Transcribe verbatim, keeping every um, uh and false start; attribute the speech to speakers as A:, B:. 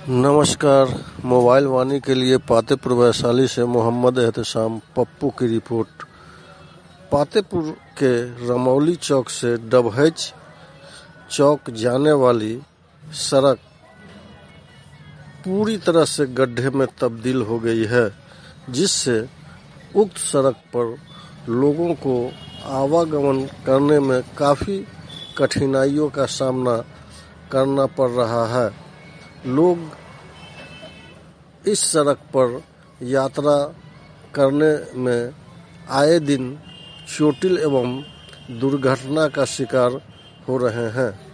A: नमस्कार। मोबाइल वाणी के लिए पातेपुर वैशाली से मोहम्मद एहतशाम पप्पू की रिपोर्ट। पातेपुर के रमौली चौक से डबहैच चौक जाने वाली सड़क पूरी तरह से गड्ढे में तब्दील हो गई है, जिससे उक्त सड़क पर लोगों को आवागमन करने में काफ़ी कठिनाइयों का सामना करना पड़ रहा है। लोग इस सड़क पर यात्रा करने में आए दिन चोटिल एवं दुर्घटना का शिकार हो रहे हैं।